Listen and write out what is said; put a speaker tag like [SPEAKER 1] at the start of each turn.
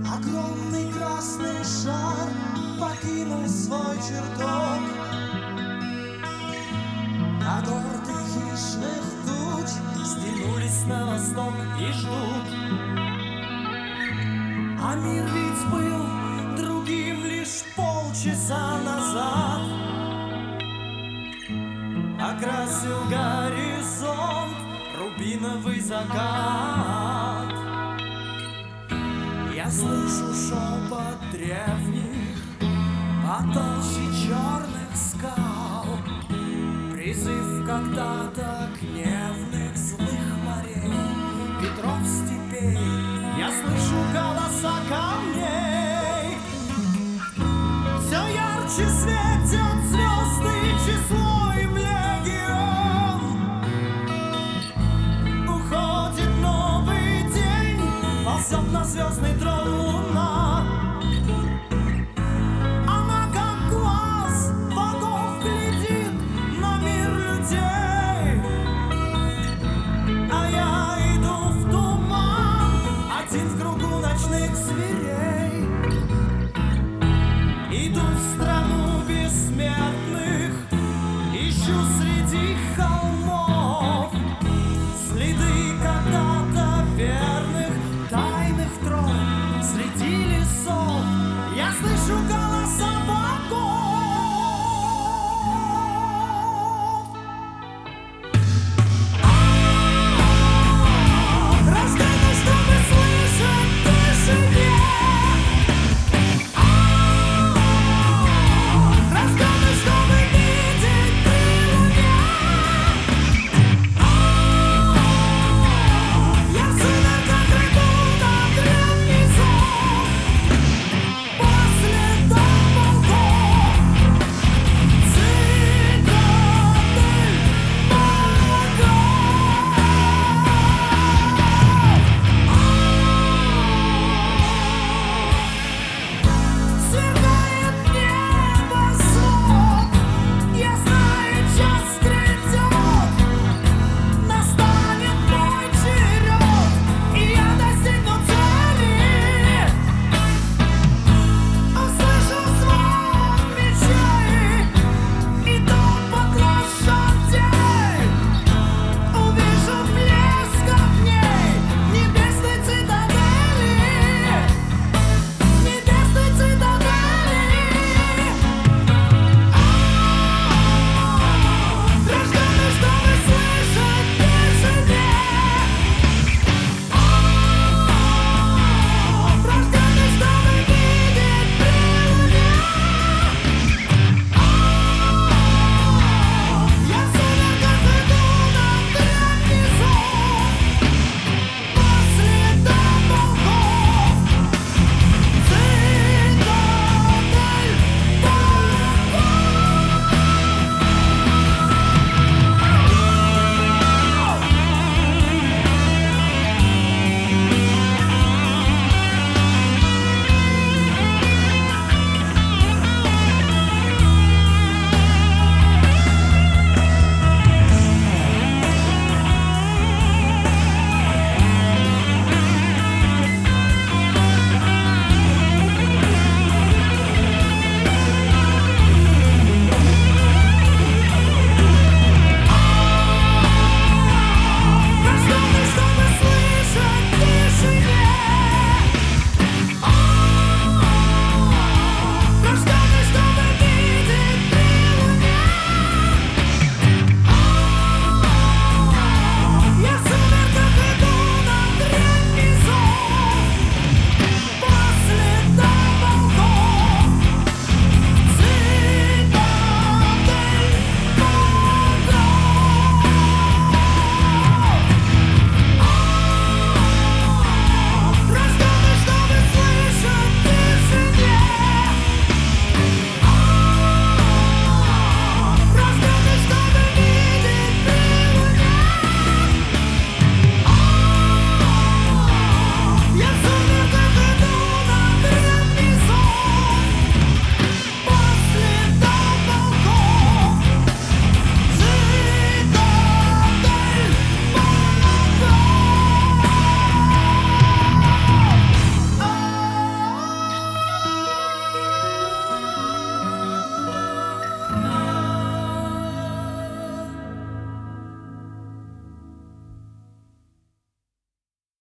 [SPEAKER 1] Огромный красный шар покинул свой чертог, а горды хищных туч стянулись на восток и ждут. А мир ведь был другим лишь полчаса назад. Окрасил горизонт рубиновый закат. Я слышу шепот древних потолще черных скал, призыв когда-то гневных злых морей, ветров степей. Я слышу голоса камней. Все ярче светят звезды, число им легион. Уходит новый день, ползет на звездный трон луна. Она как глаз богов глядит на мир людей. А я иду в туман, один в кругу ночных зверей.